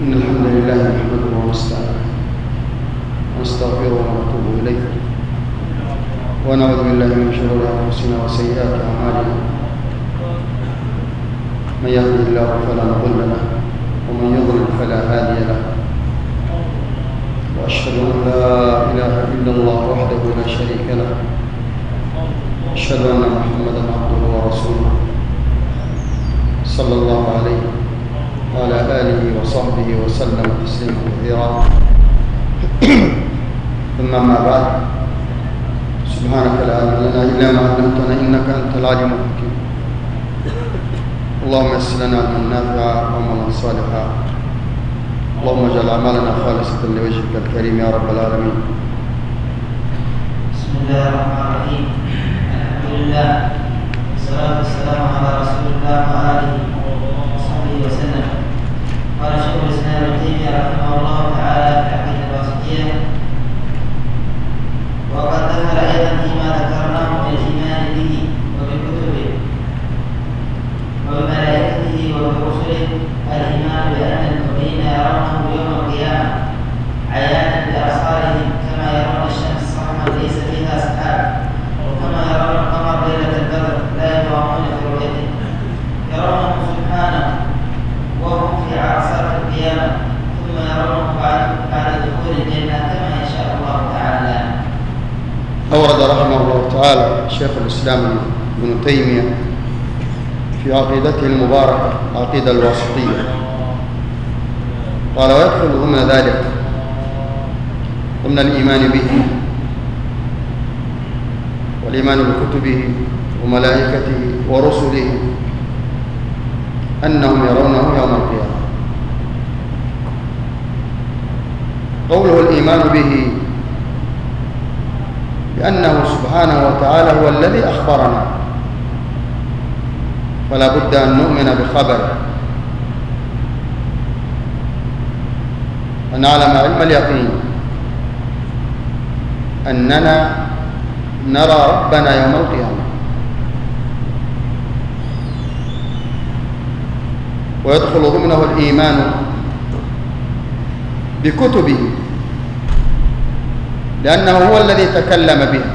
إن الحمد لله نحمده ونستغفره ونتوب إليه ونعوذ بالله من شرور أنفسنا وسيئات أعمالنا. من يهده الله فلا مضل له ومن يضلل فلا هادي له، وأشهد أن لا إله إلا الله وحده لا شريك له، أشهد أن محمدا عبده ورسوله صلى الله عليه وعلى آله وصحبه وسلم تسليما كثيرا. ثم ما بعد، سبحانك لا علم لنا إلا ما علمتنا إنك أنت العليم الحكيم. اللهم يسر لنا علما نافعا وعملا صالحا، اللهم اجعل أعمالنا خالصة لوجهك الكريم يا رب العالمين. بسم الله الرحمن الرحيم. الحمد لله والصلاة والسلام على رسول الله وآله وصحبه وسلم. قال شيخ الإسلام ابن تيمية رحمه الله تعالى في العقيدة الواسطية: وقد دخل أيضا فيما ذكرناه من الإيمان به وبكتبه وبملائكته وبرسله الإيمان بأن المؤمنين يرونه يوم القيامة عيانا بأبصارهم كما يرون الشمس صحوا ليس فيها سحاب، وكما يرون القمر ليلة البدر لا يضامون في رؤيته، يرونه سبحانه وهم في عرصات القيامة، ثم يرونه بعد دخول الجنة كما يشاء الله تعالى. أورد رحمه الله تعالى شيخ الإسلام ابن تيمية في عقيدته المباركة العقيدة الواسطية، قال: ويدخل ضمن ذلك ضمن الإيمان به والإيمان بكتبه وملائكته ورسله أنهم يرونه يوم القيامة. قوله الإيمان به بأنه سبحانه وتعالى هو الذي أخبرنا، فلا بد أن نؤمن بخبره، ونعلم علم اليقين أننا نرى ربنا يوم القيامة. ويدخل ضمنه الإيمان بكتبه لأنه هو الذي تكلم بها،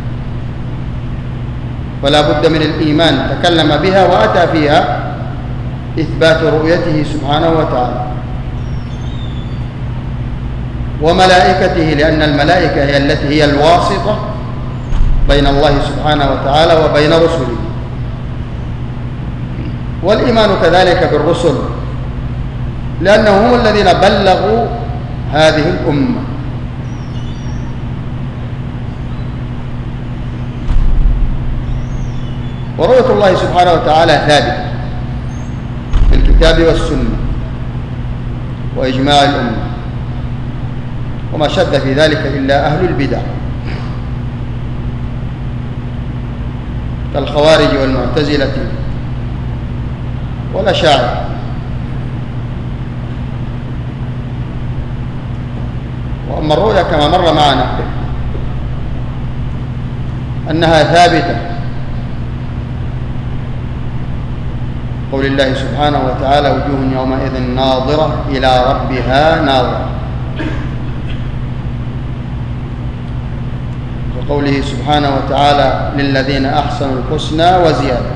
فلا بد من الإيمان، تكلم بها وأتى فيها إثبات رؤيته سبحانه وتعالى. وملائكته لأن الملائكة هي التي هي الواسطة بين الله سبحانه وتعالى وبين رسله. والإيمان كذلك بالرسل لأنهم هم الذين بلغوا هذه الأمة. ورؤية الله سبحانه وتعالى ثابتة في الكتاب والسنة وإجماع الأمة، وما شذ في ذلك إلا أهل البدع كالخوارج والمعتزلة والأشاعرة. وأما الرؤيا كما مر معنا أنها ثابتة، قول الله سبحانه وتعالى: وجوه يومئذ ناظرة إلى ربها ناظرة، وقوله سبحانه وتعالى: للذين أحسنوا الحسنى وزيادة.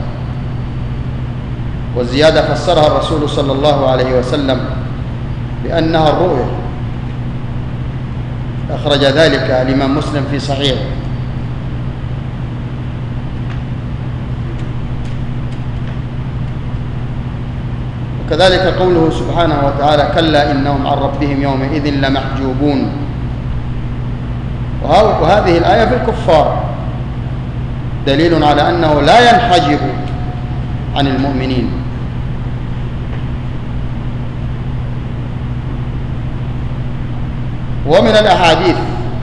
والزيادة فسرها الرسول صلى الله عليه وسلم بأنها الرؤيا، أخرج ذلك الإمام مسلم في صحيحه. وكذلك قوله سبحانه وتعالى: كلا إنهم عن ربهم يومئذ لمحجوبون. وهذه الآية في الكفار دليل على أنه لا ينحجب عن المؤمنين. ومن الأحاديث: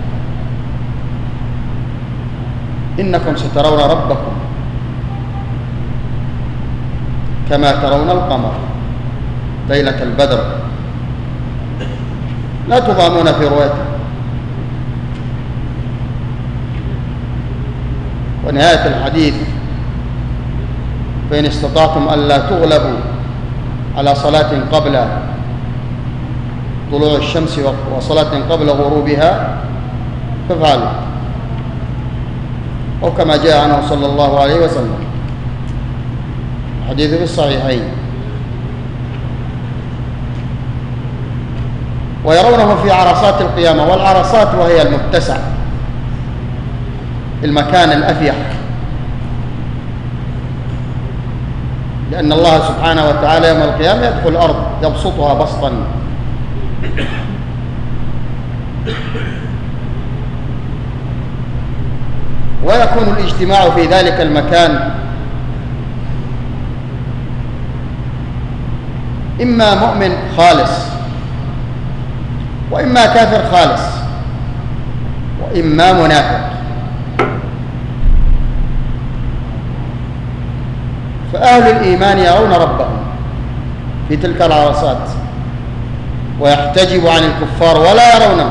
إنكم سترون ربكم كما ترون القمر ليلة البدر لا تضامون في رؤيته. ونهاية الحديث: فإن استطعتم ألا تغلبوا على صلاة قبل طلوع الشمس وصلاة قبل غروبها فافعلوا، أو كما جاء عنه صلى الله عليه وسلم، حديث في الصحيحين. ويرونه في عرصات القيامة، والعرصات وهي المتسع، المكان الأفيح، لأن الله سبحانه وتعالى يوم القيامة يدخل الأرض يبسطها بسطا، ويكون الاجتماع في ذلك المكان إما مؤمن خالص، وإما كافر خالص، وإما منافق. فأهل الإيمان يرون ربهم في تلك العرصات ويحتجب عن الكفار ولا يرونه،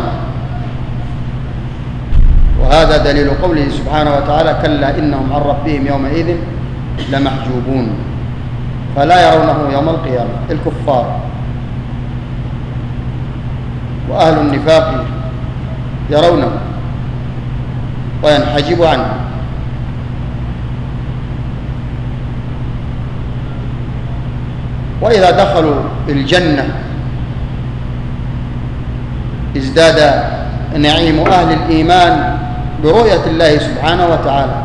وهذا دليل قوله سبحانه وتعالى: كلا إنهم عن ربهم يومئذ لمحجوبون. فلا يرونه يوم القيامة الكفار. وأهل النفاق يرونه وينحجب عنه. وإذا دخلوا الجنة ازداد نعيم أهل الإيمان برؤية الله سبحانه وتعالى.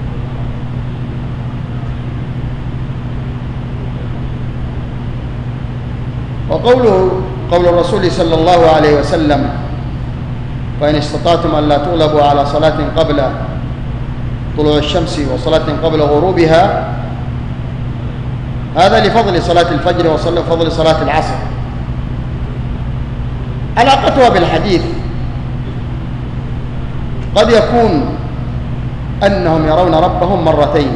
قول الرسول صلى الله عليه وسلم: وإن استطعتم أن لا تغلبوا على صلاة قبل طلوع الشمس وصلاة قبل غروبها، هذا لفضل صلاة الفجر وفضل صلاة العصر. علاقتها بالحديث قد يكون أنهم يرون ربهم مرتين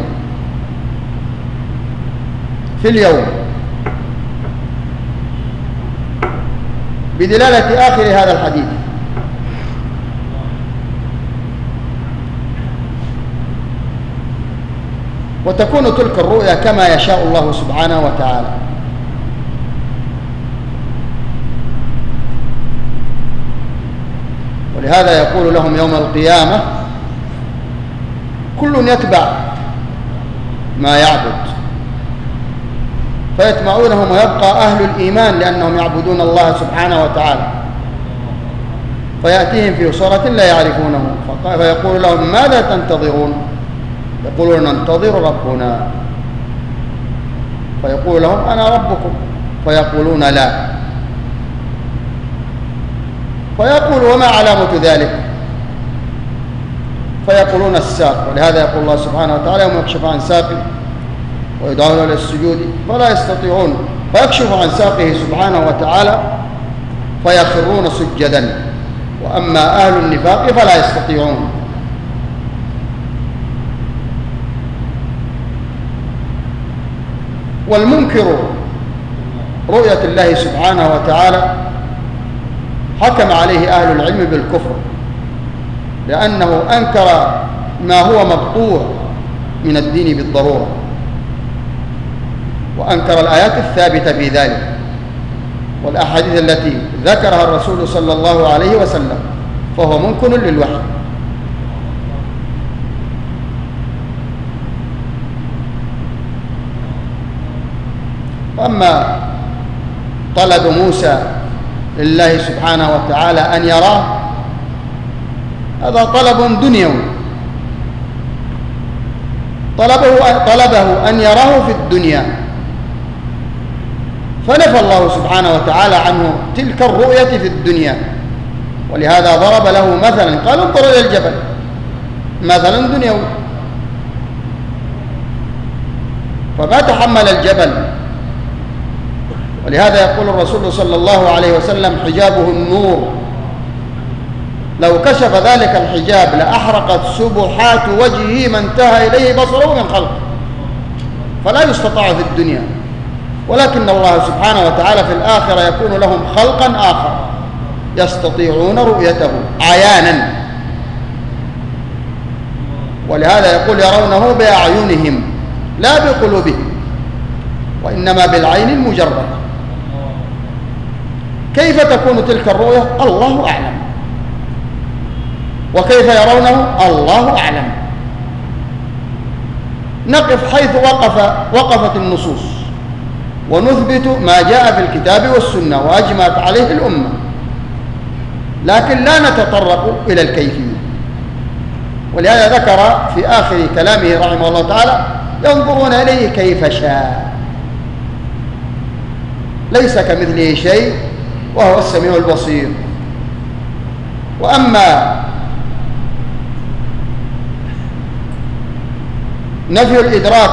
في اليوم بدلالة آخر هذا الحديث، وتكون تلك الرؤيا كما يشاء الله سبحانه وتعالى. ولهذا يقول لهم يوم القيامة: كل يتبع ما يعبد، فيتبعونهم ويبقى أهل الإيمان لأنهم يعبدون الله سبحانه وتعالى، فيأتيهم في صورة لا يعرفونه فيقول لهم: ماذا تنتظرون؟ يقولون: ننتظر ربنا. فيقول لهم: أنا ربكم. فيقولون: لا. فيقول: وما علامة ذلك؟ فيقولون: الساق. ولهذا يقول الله سبحانه وتعالى: يوم يكشف عن ساقه ويدعون إلى السجود فلا يستطيعون، فيكشف عن ساقه سبحانه وتعالى فيخرون سجدا. وأما أهل النفاق فلا يستطيعون. والمنكر رؤية الله سبحانه وتعالى حكم عليه أهل العلم بالكفر، لأنه أنكر ما هو مقطوع من الدين بالضرورة، وأنكر الآيات الثابتة في ذلك والأحاديث التي ذكرها الرسول صلى الله عليه وسلم، فهو منكر للوحي. أما طلب موسى لله سبحانه وتعالى أن يراه، هذا طلب دنيوي، طلبه أن يراه في الدنيا، فنفى الله سبحانه وتعالى عنه تلك الرؤية في الدنيا. ولهذا ضرب له مثلا، قال: انظر إلى الجبل، مثلا دنيوي، فما تحمل الجبل. ولهذا يقول الرسول صلى الله عليه وسلم: حجابه النور، لو كشف ذلك الحجاب لأحرقت سبحات وجهه ما انتهى إليه بصره من خلقه. فلا يستطاع في الدنيا، ولكن الله سبحانه وتعالى في الآخرة يكون لهم خلقا آخر يستطيعون رؤيته عيانا. ولهذا يقول: يرونه بأعينهم لا بقلوبهم، وإنما بالعين المجردة. كيف تكون تلك الرؤية؟ الله أعلم. وكيف يرونه؟ الله أعلم. نقف حيث وقفت النصوص ونثبت ما جاء في الكتاب والسنة وأجمعت عليه الأمة، لكن لا نتطرق إلى الكيفية. ولهذا ذكر في آخر كلامه رحمه الله تعالى: ينظرون إليه كيف شاء، ليس كمثله شيء وهو السميع البصير. وأما نفي الإدراك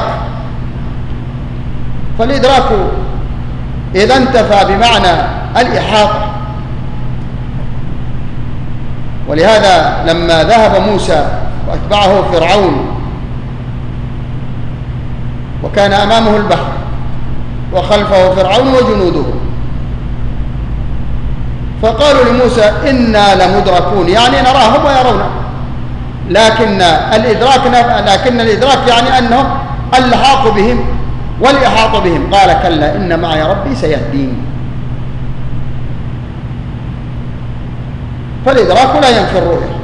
فالإدراك إذا انتفى بمعنى الإحاطة. ولهذا لما ذهب موسى وأتبعه فرعون وكان أمامه البحر وخلفه فرعون وجنوده، فقالوا لموسى: إنا لمدركون، يعني نراهم ويرونه، لكن الإدراك يعني أنه اللحاق بهم والإحاطة بهم. قال: كلا إن معي ربي سيهدين. فالإدراك لا ينفي الرؤية،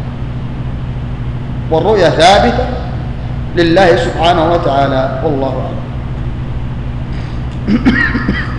والرؤية ثابتة لله سبحانه وتعالى، والله أعلم.